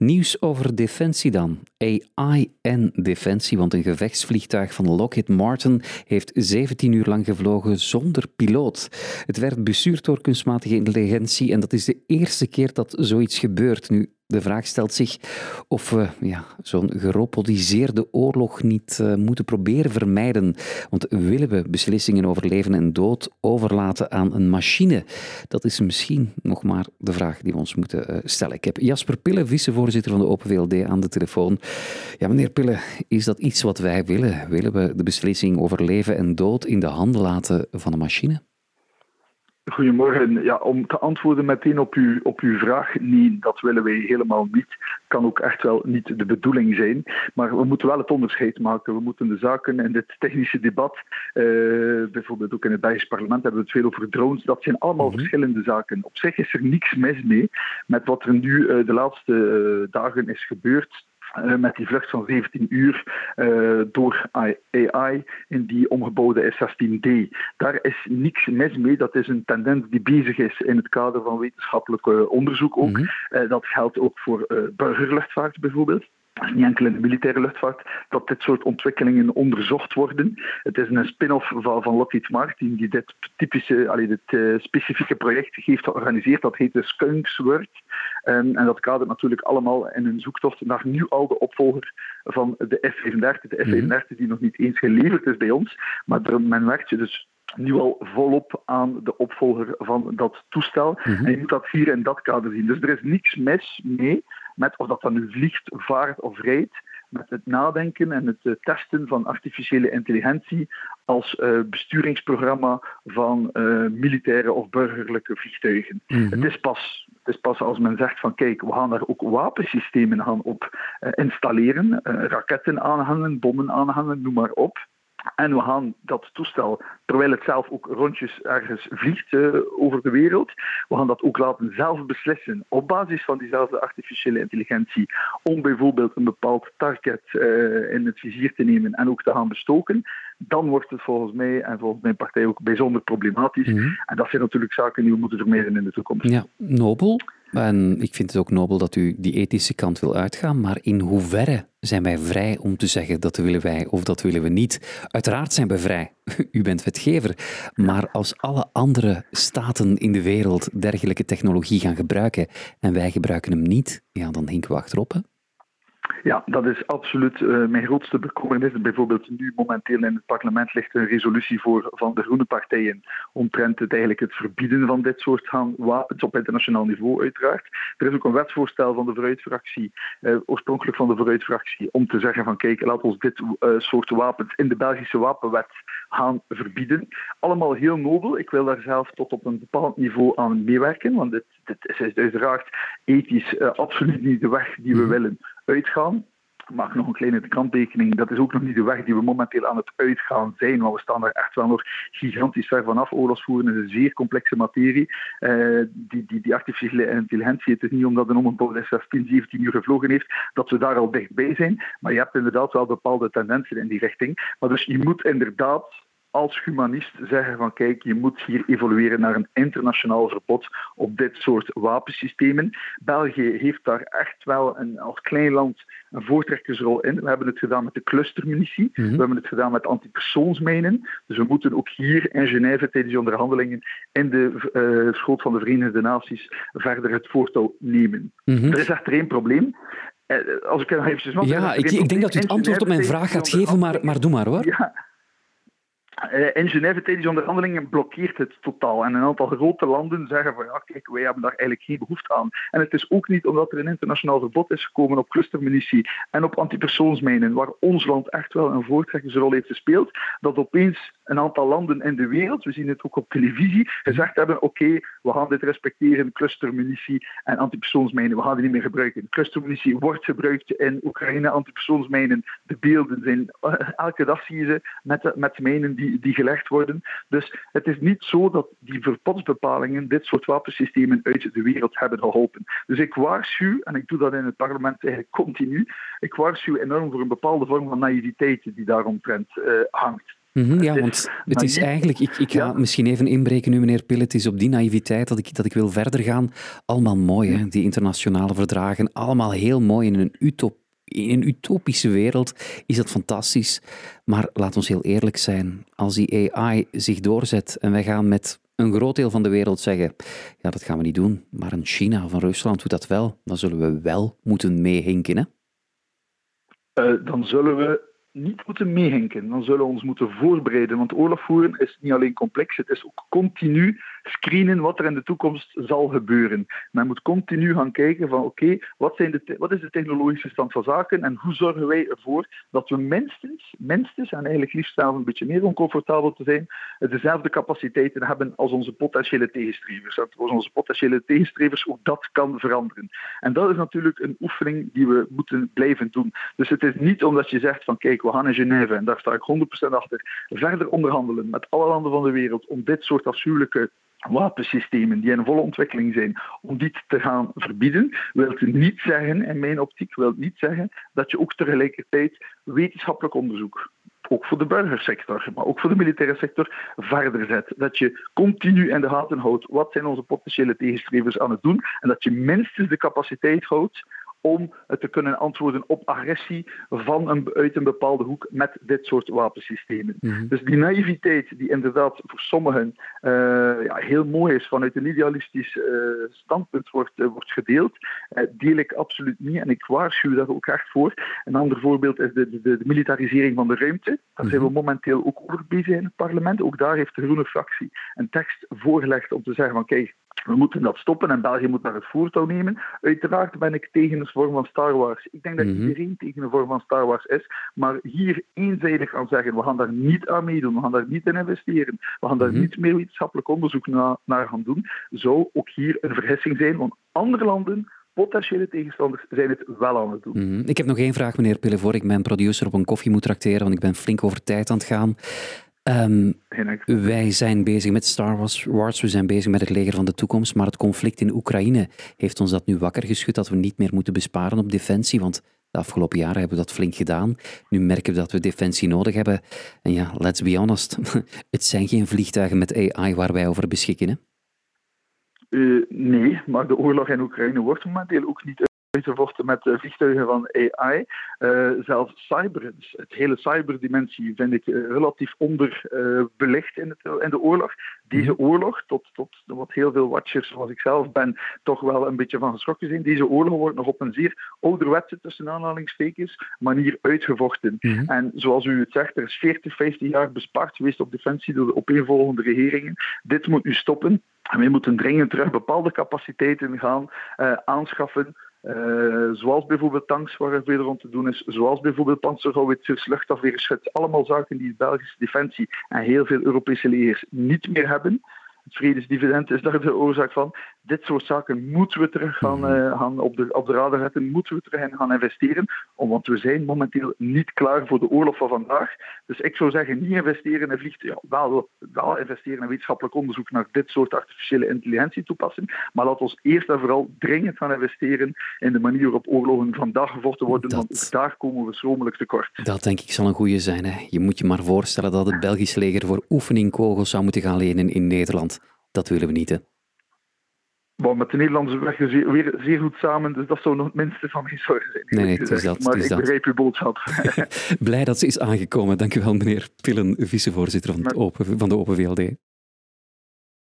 Nieuws over defensie dan. AI en defensie, want een gevechtsvliegtuig van Lockheed Martin heeft 17 uur lang gevlogen zonder piloot. Het werd bestuurd door kunstmatige intelligentie en dat is de eerste keer dat zoiets gebeurt. Nu, de vraag stelt zich of we zo'n gerobotiseerde oorlog niet moeten proberen vermijden. Want willen we beslissingen over leven en dood overlaten aan een machine? Dat is misschien nog maar de vraag die we ons moeten stellen. Ik heb Jasper Pille, vicevoorzitter van de Open VLD, aan de telefoon. Ja, meneer Pille, is dat iets wat wij willen? Willen we de beslissing over leven en dood in de handen laten van een machine? Goedemorgen. Ja, om te antwoorden meteen op uw vraag, nee, dat willen wij helemaal niet. Kan ook echt wel niet de bedoeling zijn. Maar we moeten wel het onderscheid maken. We moeten de zaken in dit technische debat, bijvoorbeeld ook in het Belgisch parlement, hebben we het veel over drones. Dat zijn allemaal verschillende zaken. Op zich is er niks mis mee met wat er nu de laatste dagen is gebeurd. Met die vlucht van 17 uur door AI in die omgebouwde F-16D. Daar is niks mis mee. Dat is een tendens die bezig is in het kader van wetenschappelijk onderzoek ook. Dat geldt ook voor burgerluchtvaart bijvoorbeeld. Het is niet enkel in de militaire luchtvaart dat dit soort ontwikkelingen onderzocht worden. Het is een spin-off van Lockheed Martin die dit specifieke project heeft georganiseerd. Dat heet de Skunksworks. En dat kadert natuurlijk allemaal in een zoektocht naar nu al de opvolger van de F-35. De F-35 die nog niet eens geleverd is bij ons. Maar men werkt je dus nu al volop aan de opvolger van dat toestel. En je moet dat hier in dat kader zien. Dus er is niks mis mee met of dat dan nu vliegt, vaart of rijdt, met het nadenken en het testen van artificiële intelligentie als besturingsprogramma van militaire of burgerlijke vliegtuigen. Het is pas als men zegt van kijk, we gaan daar ook wapensystemen gaan op installeren, raketten aanhangen, bommen aanhangen, noem maar op. En we gaan dat toestel, terwijl het zelf ook rondjes ergens vliegt over de wereld, we gaan dat ook laten zelf beslissen op basis van diezelfde artificiële intelligentie om bijvoorbeeld een bepaald target in het vizier te nemen en ook te gaan bestoken. Dan wordt het volgens mij en volgens mijn partij ook bijzonder problematisch. En dat zijn natuurlijk zaken die we moeten vermijden in de toekomst. Ja, nobel. En ik vind het ook nobel dat u die ethische kant wil uitgaan, maar in hoeverre zijn wij vrij om te zeggen dat willen wij of dat willen we niet? Uiteraard zijn we vrij. U bent wetgever. Maar als alle andere staten in de wereld dergelijke technologie gaan gebruiken en wij gebruiken hem niet, ja, dan hinken we achterop, hè? Ja, dat is absoluut mijn grootste bekommernis. Bijvoorbeeld nu momenteel in het parlement ligt een resolutie voor van de groene partijen omtrent het verbieden van dit soort wapens op internationaal niveau uiteraard. Er is ook een wetsvoorstel van de Vooruit-fractie, oorspronkelijk van de Vooruit-fractie, om te zeggen van kijk, laat ons dit soort wapens in de Belgische wapenwet gaan verbieden. Allemaal heel nobel. Ik wil daar zelf tot op een bepaald niveau aan meewerken, want dit is uiteraard ethisch absoluut niet de weg die we willen uitgaan. Ik maak nog een kleine kanttekening. Dat is ook nog niet de weg die we momenteel aan het uitgaan zijn, want we staan daar echt wel nog gigantisch ver vanaf. Oorlogsvoeren is een zeer complexe materie. Die artificiële intelligentie, het is niet omdat een omgebouwde F-16 17 uur gevlogen heeft, dat we daar al dichtbij zijn. Maar je hebt inderdaad wel bepaalde tendensen in die richting. Maar dus je moet inderdaad als humanist zeggen van kijk, je moet hier evolueren naar een internationaal verbod op dit soort wapensystemen. België heeft daar echt wel als klein land een voortrekkersrol in. We hebben het gedaan met de clustermunitie, we hebben het gedaan met antipersoonsmijnen. Dus we moeten ook hier in Genève tijdens de onderhandelingen in de schoot van de Verenigde Naties verder het voortouw nemen. Er is echter één probleem. Als ik eventjes nog... Ja, ik denk dat u het antwoord op mijn vraag gaat geven, maar doe maar hoor. Ja. In Genève tijdens onderhandelingen blokkeert het totaal. En een aantal grote landen zeggen van ja, kijk, wij hebben daar eigenlijk geen behoefte aan. En het is ook niet omdat er een internationaal verbod is gekomen op clustermunitie en op antipersoonsmijnen, waar ons land echt wel een voortrekkersrol heeft gespeeld, dat opeens een aantal landen in de wereld, we zien het ook op televisie, gezegd hebben oké, we gaan dit respecteren, clustermunitie en antipersoonsmijnen, we gaan die niet meer gebruiken. Clustermunitie wordt gebruikt in Oekraïne, antipersoonsmijnen, de beelden zijn, elke dag zie je ze met mijnen die gelegd worden. Dus het is niet zo dat die verbodsbepalingen dit soort wapensystemen uit de wereld hebben geholpen. Dus ik waarschuw, en ik doe dat in het parlement eigenlijk continu, ik waarschuw enorm voor een bepaalde vorm van naïviteit die daaromtrent hangt. Ja, want het is eigenlijk... Ik ga misschien even inbreken nu, meneer Pil. Het is op die naïviteit dat ik wil verder gaan. Allemaal mooi, hè? Die internationale verdragen. Allemaal heel mooi in een utopische wereld is dat fantastisch. Maar laat ons heel eerlijk zijn. Als die AI zich doorzet en wij gaan met een groot deel van de wereld zeggen, ja, dat gaan we niet doen, maar een China of een Rusland doet dat wel, dan zullen we wel moeten meehinken, hè? Dan zullen we niet moeten meehinken. Dan zullen we ons moeten voorbereiden. Want oorlog voeren is niet alleen complex, het is ook continu screenen wat er in de toekomst zal gebeuren. Men moet continu gaan kijken van oké, wat is de technologische stand van zaken en hoe zorgen wij ervoor dat we minstens en eigenlijk liefst zelf een beetje meer oncomfortabel te zijn, dezelfde capaciteiten hebben als onze potentiële tegenstrevers. Dat voor onze potentiële tegenstrevers ook dat kan veranderen. En dat is natuurlijk een oefening die we moeten blijven doen. Dus het is niet omdat je zegt van kijk, we gaan in Genève, en daar sta ik 100% achter, verder onderhandelen met alle landen van de wereld om dit soort afschuwelijke wapensystemen die in volle ontwikkeling zijn, om die te gaan verbieden, wil niet zeggen, in mijn optiek, wil niet zeggen dat je ook tegelijkertijd wetenschappelijk onderzoek, ook voor de burgersector, maar ook voor de militaire sector, verder zet. Dat je continu in de gaten houdt wat zijn onze potentiële tegenstrevers aan het doen en dat je minstens de capaciteit houdt om te kunnen antwoorden op agressie uit een bepaalde hoek met dit soort wapensystemen. Dus die naïviteit die inderdaad voor sommigen heel mooi is, vanuit een idealistisch standpunt wordt gedeeld, deel ik absoluut niet en ik waarschuw daar ook echt voor. Een ander voorbeeld is de militarisering van de ruimte. Daar zijn we momenteel ook over bezig in het parlement. Ook daar heeft de groene fractie een tekst voorgelegd om te zeggen van kijk, we moeten dat stoppen en België moet daar het voortouw nemen. Uiteraard ben ik tegen een vorm van Star Wars. Ik denk dat iedereen tegen een vorm van Star Wars is. Maar hier eenzijdig aan zeggen, we gaan daar niet aan meedoen, we gaan daar niet in investeren, we gaan daar niet meer wetenschappelijk onderzoek naar gaan doen, zou ook hier een vergissing zijn, want andere landen, potentiële tegenstanders, zijn het wel aan het doen. Ik heb nog één vraag, meneer Pille, voor ik mijn producer op een koffie moet trakteren, want ik ben flink over tijd aan het gaan. Wij zijn bezig met Star Wars, we zijn bezig met het leger van de toekomst, maar het conflict in Oekraïne heeft ons dat nu wakker geschud, dat we niet meer moeten besparen op defensie, want de afgelopen jaren hebben we dat flink gedaan. Nu merken we dat we defensie nodig hebben. En ja, let's be honest, het zijn geen vliegtuigen met AI waar wij over beschikken, hè? Nee, maar de oorlog in Oekraïne wordt momenteel ook niet uitgevochten met vliegtuigen van AI. Zelfs cyber, dus het hele cyberdimensie vind ik relatief onderbelicht in de oorlog. Deze oorlog, tot wat heel veel watchers zoals ik zelf ben, toch wel een beetje van geschrokken zijn. Deze oorlog wordt nog op een zeer ouderwetse, tussen aanhalingstekens, manier uitgevochten. En zoals u het zegt, er is 40, 50 jaar bespaard geweest op defensie door de opeenvolgende regeringen. Dit moet nu stoppen. En wij moeten dringend terug bepaalde capaciteiten gaan aanschaffen. Zoals bijvoorbeeld tanks waar er veel rond te doen is, zoals bijvoorbeeld panzerhouwitsers, luchtafweerschuts, allemaal zaken die de Belgische defensie en heel veel Europese legers niet meer hebben. Het vredesdividend is daar de oorzaak van. Dit soort zaken moeten we terug gaan op de radar zetten, moeten we terug in gaan investeren, want we zijn momenteel niet klaar voor de oorlog van vandaag. Dus ik zou zeggen, niet investeren in vliegtuigen, wel investeren in wetenschappelijk onderzoek naar dit soort artificiële intelligentie toepassen, maar laat ons eerst en vooral dringend gaan investeren in de manier waarop oorlogen vandaag gevochten worden, want ook daar komen we schromelijk tekort. Dat denk ik zal een goeie zijn, hè. Je moet je maar voorstellen dat het Belgisch leger voor oefening kogels zou moeten gaan lenen in Nederland. Dat willen we niet, hè. Maar met de Nederlanders werken we weer zeer goed samen, dus dat zou nog het minste van mijn zorgen zijn. Nee, het is dat. Maar ik begrijp uw boodschap. Blij dat ze is aangekomen. Dank u wel, meneer Pillen, vicevoorzitter van de Open VLD.